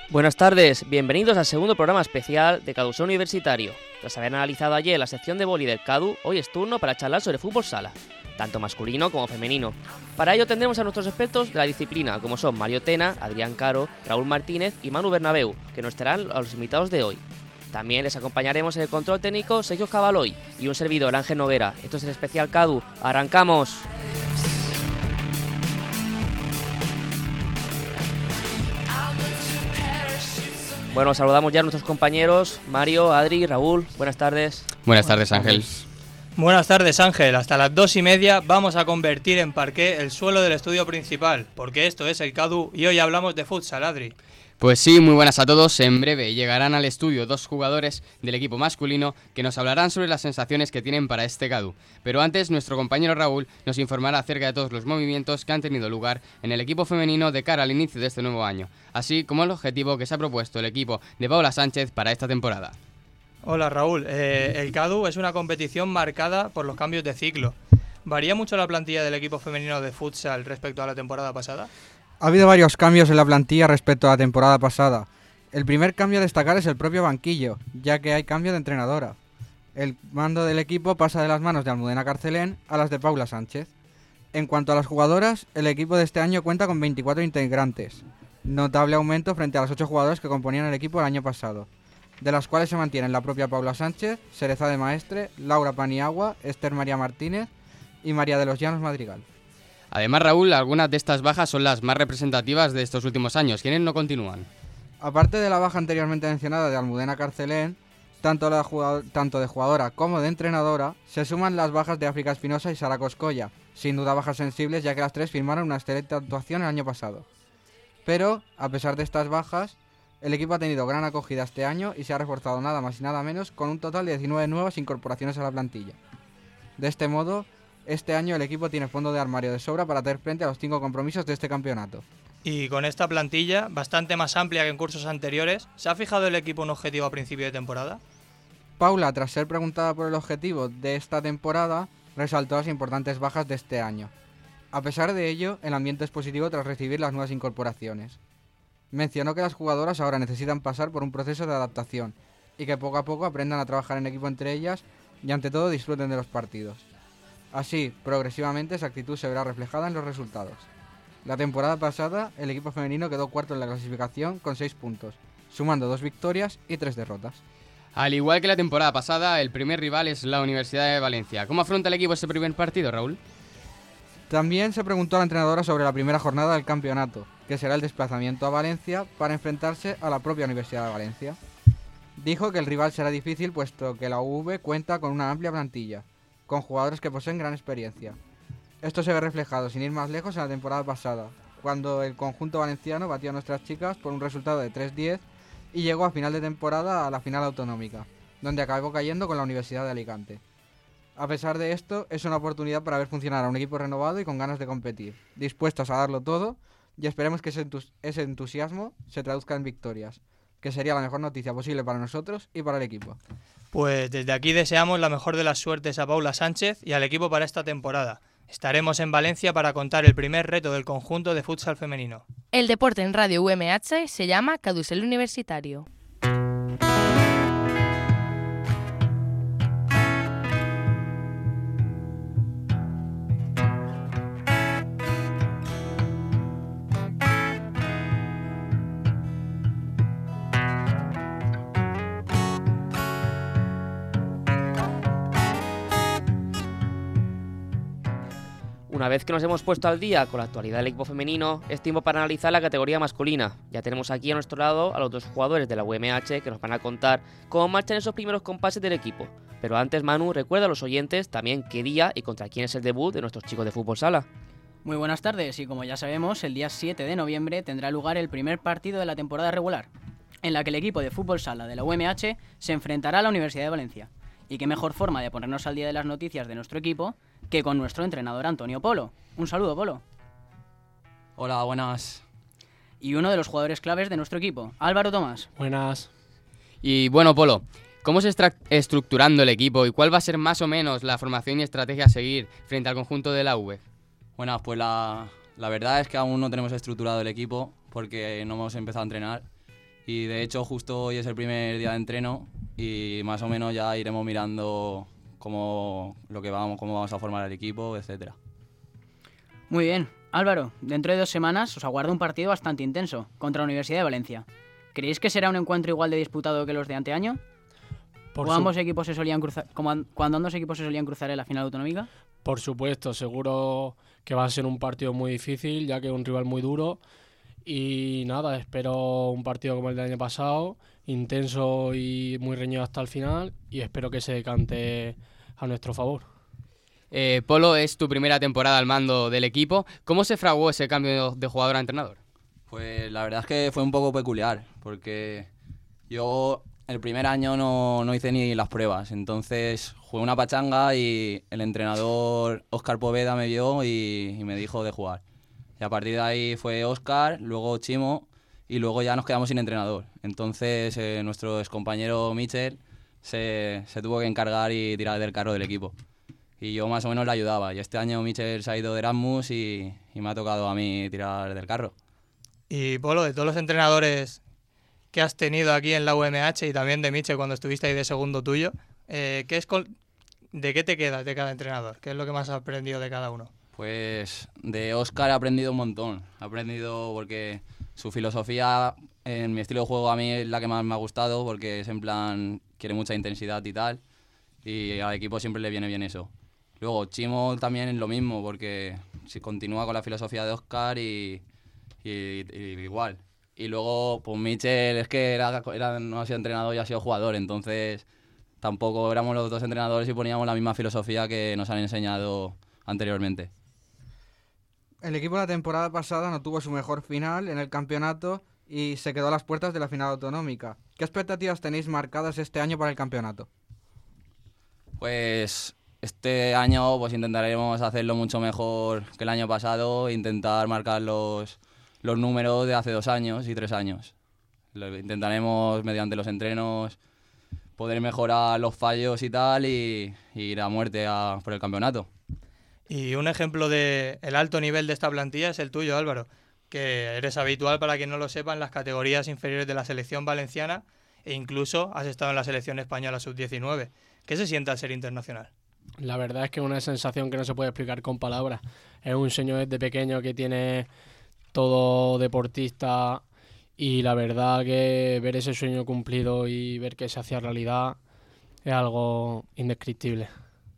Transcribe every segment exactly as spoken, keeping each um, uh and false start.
Buenas tardes, bienvenidos al segundo programa especial de Cadu Universitario. Tras haber analizado ayer la sección de vóley del Cadu, hoy es turno para charlar sobre fútbol sala, tanto masculino como femenino. Para ello tendremos a nuestros expertos de la disciplina, como son Mario Tena, Adrián Caro, Raúl Martínez y Manu Bernabeu, que nos estarán a los invitados de hoy. También les acompañaremos en el control técnico Sergio Cavaloy y un servidor, Ángel Noguera. Esto es el especial Cadu. ¡Arrancamos! Bueno, saludamos ya a nuestros compañeros Mario, Adri, Raúl. Buenas tardes. Buenas tardes, Ángel. Buenas tardes, Ángel. Hasta las dos y media vamos a convertir en parqué el suelo del estudio principal, porque esto es el Cadu y hoy hablamos de futsal, Adri. Pues sí, muy buenas a todos. En breve llegarán al estudio dos jugadores del equipo masculino que nos hablarán sobre las sensaciones que tienen para este Cadu. Pero antes, nuestro compañero Raúl nos informará acerca de todos los movimientos que han tenido lugar en el equipo femenino de cara al inicio de este nuevo año, así como el objetivo que se ha propuesto el equipo de Paula Sánchez para esta temporada. Hola, Raúl. Eh, el Cadu es una competición marcada por los cambios de ciclo. ¿Varía mucho la plantilla del equipo femenino de futsal respecto a la temporada pasada? Ha habido varios cambios en la plantilla respecto a la temporada pasada. El primer cambio a destacar es el propio banquillo, ya que hay cambio de entrenadora. El mando del equipo pasa de las manos de Almudena Carcelén a las de Paula Sánchez. En cuanto a las jugadoras, el equipo de este año cuenta con veinticuatro integrantes, notable aumento frente a las ocho jugadoras que componían el equipo el año pasado, de las cuales se mantienen la propia Paula Sánchez, Cereza de Maestre, Laura Paniagua, Esther María Martínez y María de los Llanos Madrigal. Además, Raúl, algunas de estas bajas son las más representativas de estos últimos años. ¿Quiénes no continúan? Aparte de la baja anteriormente mencionada de Almudena Carcelén, tanto, la jugador, tanto de jugadora como de entrenadora, se suman las bajas de África Espinosa y Sara Coscolla, sin duda bajas sensibles ya que las tres firmaron una excelente actuación el año pasado. Pero, a pesar de estas bajas, el equipo ha tenido gran acogida este año y se ha reforzado nada más y nada menos con un total de diecinueve nuevas incorporaciones a la plantilla. De este modo, este año el equipo tiene fondo de armario de sobra para hacer frente a los cinco compromisos de este campeonato. Y con esta plantilla, bastante más amplia que en cursos anteriores, ¿se ha fijado el equipo un objetivo a principio de temporada? Paula, tras ser preguntada por el objetivo de esta temporada, resaltó las importantes bajas de este año. A pesar de ello, el ambiente es positivo tras recibir las nuevas incorporaciones. Mencionó que las jugadoras ahora necesitan pasar por un proceso de adaptación y que poco a poco aprendan a trabajar en equipo entre ellas y ante todo disfruten de los partidos. Así, progresivamente, esa actitud se verá reflejada en los resultados. La temporada pasada, el equipo femenino quedó cuarto en la clasificación con seis puntos, sumando dos victorias y tres derrotas. Al igual que la temporada pasada, el primer rival es la Universidad de Valencia. ¿Cómo afronta el equipo ese primer partido, Raúl? También se preguntó a la entrenadora sobre la primera jornada del campeonato, que será el desplazamiento a Valencia para enfrentarse a la propia Universidad de Valencia. Dijo que el rival será difícil puesto que la U V cuenta con una amplia plantilla, con jugadores que poseen gran experiencia. Esto se ve reflejado, sin ir más lejos, en la temporada pasada, cuando el conjunto valenciano batió a nuestras chicas por un resultado de tres diez y llegó a final de temporada a la final autonómica, donde acabó cayendo con la Universidad de Alicante. A pesar de esto, es una oportunidad para ver funcionar a un equipo renovado y con ganas de competir, dispuestos a darlo todo, y esperemos que ese, entus- ese entusiasmo se traduzca en victorias, que sería la mejor noticia posible para nosotros y para el equipo. Pues desde aquí deseamos la mejor de las suertes a Paula Sánchez y al equipo para esta temporada. Estaremos en Valencia para contar el primer reto del conjunto de futsal femenino. El deporte en Radio U M H se llama Cadusel Universitario. Una vez que nos hemos puesto al día con la actualidad del equipo femenino, es tiempo para analizar la categoría masculina. Ya tenemos aquí a nuestro lado a los dos jugadores de la U M H que nos van a contar cómo marchan esos primeros compases del equipo. Pero antes, Manu, recuerda a los oyentes también qué día y contra quién es el debut de nuestros chicos de fútbol sala. Muy buenas tardes, y como ya sabemos, el día siete de noviembre tendrá lugar el primer partido de la temporada regular, en la que el equipo de fútbol sala de la U M H se enfrentará a la Universidad de Valencia. Y qué mejor forma de ponernos al día de las noticias de nuestro equipo que con nuestro entrenador Antonio Polo. Un saludo, Polo. Hola, buenas. Y uno de los jugadores claves de nuestro equipo, Álvaro Tomás. Buenas. Y bueno, Polo, ¿cómo se está estructurando el equipo y cuál va a ser más o menos la formación y estrategia a seguir frente al conjunto de la U V? Bueno, pues la, la verdad es que aún no tenemos estructurado el equipo porque no hemos empezado a entrenar Y de hecho justo hoy es el primer día de entreno y más o menos ya iremos mirando cómo, lo que vamos, cómo vamos a formar el equipo, etcétera. Muy bien. Álvaro, dentro de dos semanas os aguarda un partido bastante intenso contra la Universidad de Valencia. ¿Creéis que será un encuentro igual de disputado que los de anteaño? Por ¿O su- ambos equipos se solían cruzar, como an- cuando ambos equipos se solían cruzar en la final autonómica? Por supuesto, seguro que va a ser un partido muy difícil, ya que es un rival muy duro. Y nada, espero un partido como el del año pasado, intenso y muy reñido hasta el final, y espero que se decante a nuestro favor. Eh, Polo, es tu primera temporada al mando del equipo. ¿Cómo se fraguó ese cambio de jugador a entrenador? Pues la verdad es que fue un poco peculiar, porque yo el primer año no, no hice ni las pruebas, entonces jugué una pachanga y el entrenador Óscar Poveda me vio y, y me dijo de jugar. Y a partir de ahí fue Óscar, luego Chimo y luego ya nos quedamos sin entrenador. Entonces eh, nuestro excompañero Michel se, se tuvo que encargar y tirar del carro del equipo. Y yo más o menos le ayudaba. Y este año Michel se ha ido de Erasmus y, y me ha tocado a mí tirar del carro. Y Polo, de todos los entrenadores que has tenido aquí en la U M H y también de Miche cuando estuviste ahí de segundo tuyo, eh, ¿qué es col- ¿de qué te quedas de cada entrenador? ¿Qué es lo que más has aprendido de cada uno? Pues de Óscar he aprendido un montón. He aprendido porque su filosofía en mi estilo de juego a mí es la que más me ha gustado porque es en plan, quiere mucha intensidad y tal. Y al equipo siempre le viene bien eso. Luego Chimo también es lo mismo porque si continúa con la filosofía de Óscar y, y, y igual. Y luego pues Michel es que era, era, no ha sido entrenador y ha sido jugador, entonces tampoco éramos los dos entrenadores y poníamos la misma filosofía que nos han enseñado anteriormente. El equipo la temporada pasada no tuvo su mejor final en el campeonato y se quedó a las puertas de la final autonómica. ¿Qué expectativas tenéis marcadas este año para el campeonato? Pues este año pues intentaremos hacerlo mucho mejor que el año pasado e intentar marcar los, los números de hace dos años y tres años. Lo intentaremos mediante los entrenos poder mejorar los fallos y tal y, y ir a muerte a, por el campeonato. Y un ejemplo de el alto nivel de esta plantilla es el tuyo, Álvaro, que eres habitual, para quien no lo sepa, en las categorías inferiores de la selección valenciana e incluso has estado en la selección española sub diecinueve. ¿Qué se siente al ser internacional? La verdad es que es una sensación que no se puede explicar con palabras. Es un sueño desde pequeño que tiene todo deportista y la verdad que ver ese sueño cumplido y ver que se hacía realidad es algo indescriptible.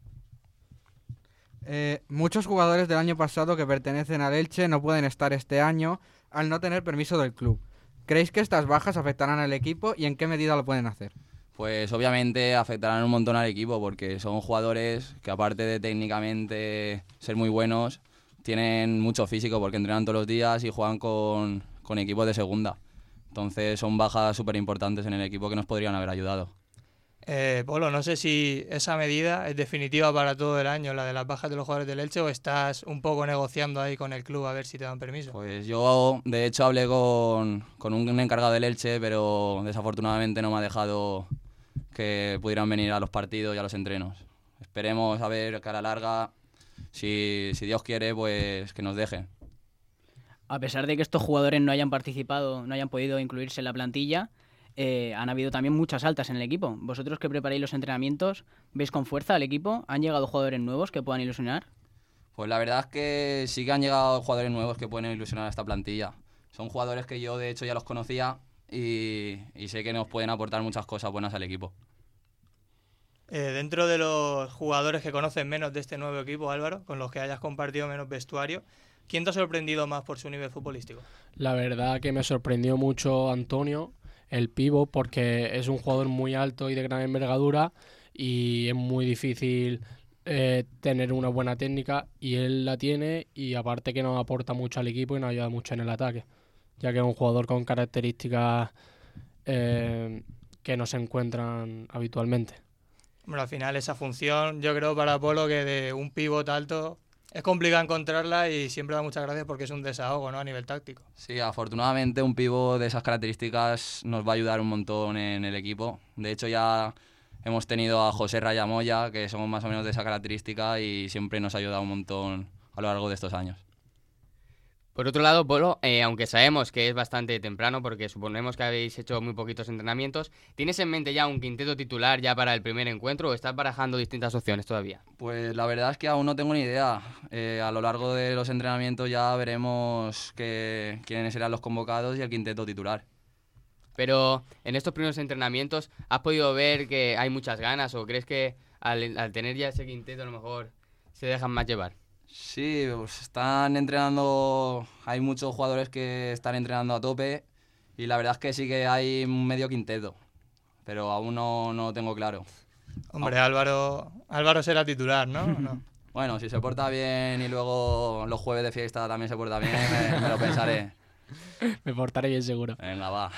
Eh, muchos jugadores del año pasado que pertenecen al Elche no pueden estar este año al no tener permiso del club. ¿Creéis que estas bajas afectarán al equipo y en qué medida lo pueden hacer? Pues obviamente afectarán un montón al equipo porque son jugadores que aparte de técnicamente ser muy buenos, tienen mucho físico porque entrenan todos los días y juegan con, con equipos de segunda. Entonces son bajas súper importantes en el equipo que nos podrían haber ayudado. Eh, Polo, no sé si esa medida es definitiva para todo el año, la de las bajas de los jugadores del Elche, o estás un poco negociando ahí con el club a ver si te dan permiso. Pues yo de hecho hablé con, con un encargado del Elche, pero desafortunadamente no me ha dejado que pudieran venir a los partidos y a los entrenos. Esperemos a ver que a la larga, si, si Dios quiere, pues que nos dejen. A pesar de que estos jugadores no hayan participado, no hayan podido incluirse en la plantilla, eh, han habido también muchas altas en el equipo. ¿Vosotros que preparáis los entrenamientos, veis con fuerza al equipo? ¿Han llegado jugadores nuevos que puedan ilusionar? Pues la verdad es que sí que han llegado jugadores nuevos que pueden ilusionar a esta plantilla. Son jugadores que yo de hecho ya los conocía y, y sé que nos pueden aportar muchas cosas buenas al equipo. Eh, dentro de los jugadores que conocen menos de este nuevo equipo, Álvaro, con los que hayas compartido menos vestuario, ¿quién te ha sorprendido más por su nivel futbolístico? La verdad que me sorprendió mucho Antonio, el pivo, porque es un jugador muy alto y de gran envergadura y es muy difícil eh, tener una buena técnica y él la tiene y aparte que nos aporta mucho al equipo y nos ayuda mucho en el ataque, ya que es un jugador con características eh, que no se encuentran habitualmente. Bueno, al final esa función, yo creo para Polo que de un pívot alto es complicado encontrarla y siempre da muchas gracias porque es un desahogo, ¿no?, a nivel táctico. Sí, afortunadamente un pívot de esas características nos va a ayudar un montón en el equipo. De hecho ya hemos tenido a José Rayamoya, que somos más o menos de esa característica y siempre nos ha ayudado un montón a lo largo de estos años. Por otro lado, Polo, eh, aunque sabemos que es bastante temprano porque suponemos que habéis hecho muy poquitos entrenamientos, ¿tienes en mente ya un quinteto titular ya para el primer encuentro o estás barajando distintas opciones todavía? Pues la verdad es que aún no tengo ni idea. Eh, a lo largo de los entrenamientos ya veremos que, quiénes serán los convocados y el quinteto titular. Pero en estos primeros entrenamientos, ¿has podido ver que hay muchas ganas o crees que al, al tener ya ese quinteto a lo mejor se dejan más llevar? Sí, pues están entrenando, hay muchos jugadores que están entrenando a tope y la verdad es que sí que hay un medio quinteto, pero aún no, no lo tengo claro. Hombre, Álvaro, Álvaro será titular, ¿no? ¿no? Bueno, si se porta bien y luego los jueves de fiesta también se porta bien, me, me lo pensaré. Me portaré bien seguro. Venga, va.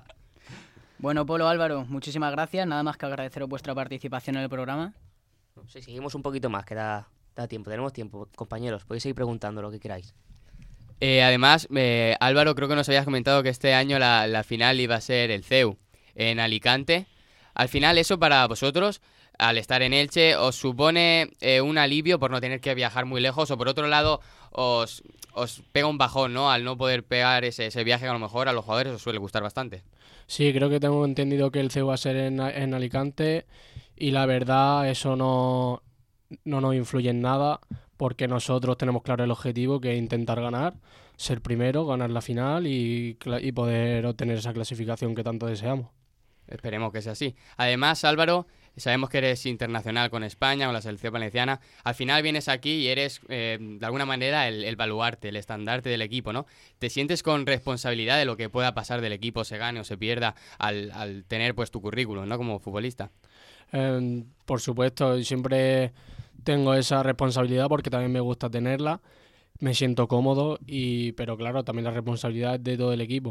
Bueno, Polo, Álvaro, muchísimas gracias. Nada más que agradeceros vuestra participación en el programa. Sí, seguimos un poquito más, que da, da tiempo, tenemos tiempo. Compañeros, podéis seguir preguntando lo que queráis. Eh, además, eh, Álvaro, creo que nos habías comentado que este año la, la final iba a ser el C E U en Alicante. Al final, eso para vosotros, al estar en Elche, ¿os supone eh, un alivio por no tener que viajar muy lejos? O por otro lado, os, os pega un bajón, ¿no? Al no poder pegar ese, ese viaje que a lo mejor a los jugadores os suele gustar bastante. Sí, creo que tengo entendido que el C E U va a ser en, en Alicante y la verdad eso no, no nos influye en nada porque nosotros tenemos claro el objetivo que es intentar ganar, ser primero, ganar la final y, y poder obtener esa clasificación que tanto deseamos. Esperemos que sea así. Además, Álvaro, sabemos que eres internacional con España, con la selección valenciana. Al final vienes aquí y eres, eh, de alguna manera, el, el baluarte, el estandarte del equipo, ¿no? ¿Te sientes con responsabilidad de lo que pueda pasar del equipo, se gane o se pierda, al, al tener pues tu currículum, ¿no? Como futbolista. Eh, por supuesto, siempre tengo esa responsabilidad porque también me gusta tenerla. Me siento cómodo, y pero claro, también la responsabilidad es de todo el equipo.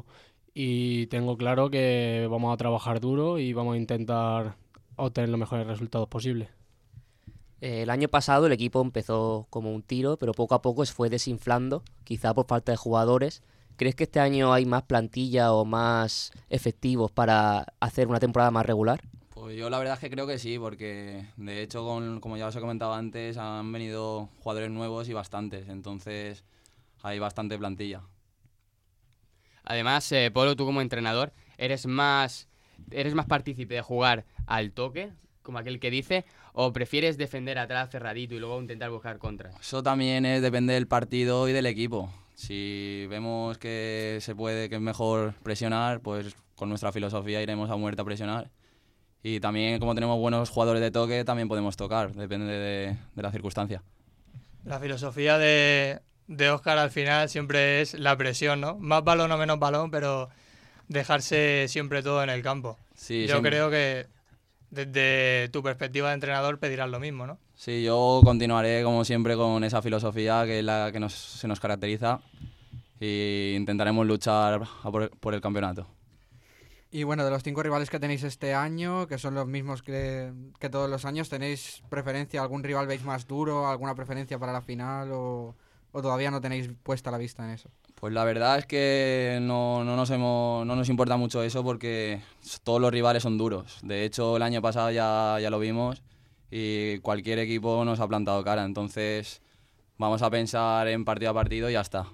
Y tengo claro que vamos a trabajar duro y vamos a intentar obtener los mejores resultados posibles. Eh, el año pasado el equipo empezó como un tiro, pero poco a poco se fue desinflando, quizá por falta de jugadores. ¿Crees que este año hay más plantilla o más efectivos para hacer una temporada más regular? Pues yo la verdad es que creo que sí, porque de hecho, con, como ya os he comentado antes, han venido jugadores nuevos y bastantes, entonces hay bastante plantilla. Además, eh, Polo, tú como entrenador, ¿eres más, eres más partícipe de jugar al toque, como aquel que dice, o prefieres defender atrás cerradito y luego intentar buscar contras? Eso también es, depende del partido y del equipo. Si vemos que se puede, que es mejor presionar, pues con nuestra filosofía iremos a muerte a presionar. Y también, como tenemos buenos jugadores de toque, también podemos tocar, depende de, de la circunstancia. La filosofía de, de Óscar al final siempre es la presión, ¿no? Más balón o menos balón, pero dejarse siempre todo en el campo. Sí, Yo siempre. creo que desde tu perspectiva de entrenador pedirás lo mismo, ¿no? Sí, yo continuaré como siempre con esa filosofía que es la que nos, se nos caracteriza e intentaremos luchar a por, por el campeonato. Y bueno, de los cinco rivales que tenéis este año, que son los mismos que, que todos los años, ¿tenéis preferencia? ¿Algún rival veis más duro? ¿Alguna preferencia para la final? ¿O, o todavía no tenéis puesta la vista en eso? Pues la verdad es que no, no, nos hemos, no nos importa mucho eso porque todos los rivales son duros. De hecho, el año pasado ya, ya lo vimos y cualquier equipo nos ha plantado cara. Entonces vamos a pensar en partido a partido y ya está.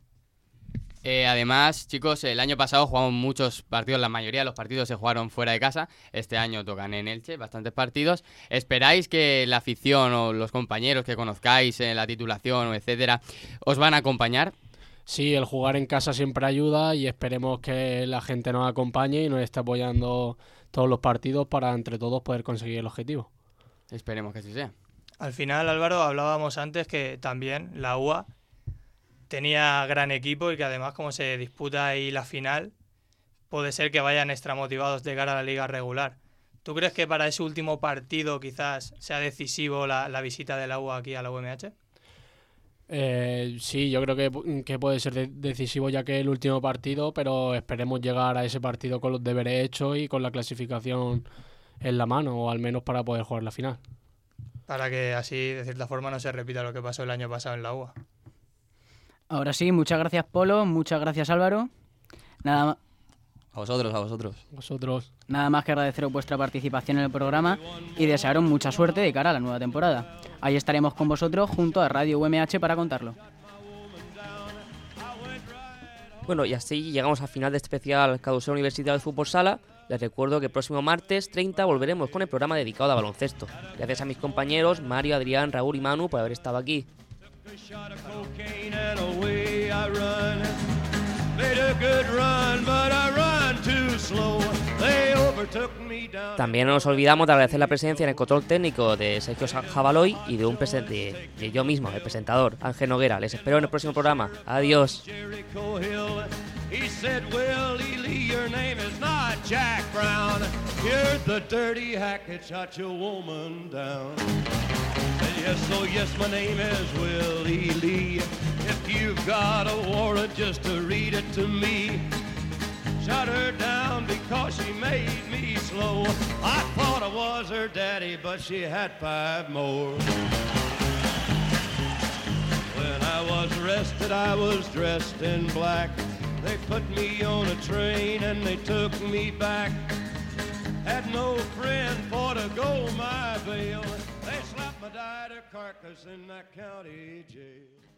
Eh, además, chicos, el año pasado jugamos muchos partidos, la mayoría de los partidos se jugaron fuera de casa. Este año tocan en Elche, bastantes partidos. ¿Esperáis que la afición o los compañeros que conozcáis en la titulación o etcétera os van a acompañar? Sí, el jugar en casa siempre ayuda y esperemos que la gente nos acompañe y nos esté apoyando todos los partidos para entre todos poder conseguir el objetivo. Esperemos que así sea. Al final, Álvaro, hablábamos antes que también la U A tenía gran equipo y que además, como se disputa ahí la final, puede ser que vayan extra motivados de cara a la liga regular. ¿Tú crees que para ese último partido quizás sea decisivo la, la visita de la U A aquí a la U M H? Eh, sí, yo creo que, que puede ser de- decisivo ya que es el último partido, pero esperemos llegar a ese partido con los deberes hechos y con la clasificación en la mano, o al menos para poder jugar la final. Para que así, de cierta forma, no se repita lo que pasó el año pasado en la U A. Ahora sí, muchas gracias, Polo, muchas gracias, Álvaro. Nada, ma- A vosotros, a vosotros. Vosotros. nada más que agradeceros vuestra participación en el programa y desearos mucha suerte de cara a la nueva temporada. Ahí estaremos con vosotros junto a Radio U M H para contarlo. Bueno, y así llegamos al final de este especial Caduseo Universitario de Fútbol Sala. Les recuerdo que el próximo martes treinta volveremos con el programa dedicado a baloncesto. Gracias a mis compañeros Mario, Adrián, Raúl y Manu por haber estado aquí. También no nos olvidamos de agradecer la presencia en el control técnico de Sergio Jabaloy y de un presen- de, de yo mismo, el presentador, Ángel Noguera. Les espero en el próximo programa. Adiós. He said, Willie Lee, your name is not Jack Brown. You're the dirty hack that shot your woman down. Said, yes, oh yes, my name is Willie Lee. If you've got a warrant, just to read it to me. Shot her down because she made me slow. I thought I was her daddy, but she had five more. When I was arrested, I was dressed in black. They put me on a train and they took me back. Had no friend for to go my bail. They slapped my died carcass in that county jail.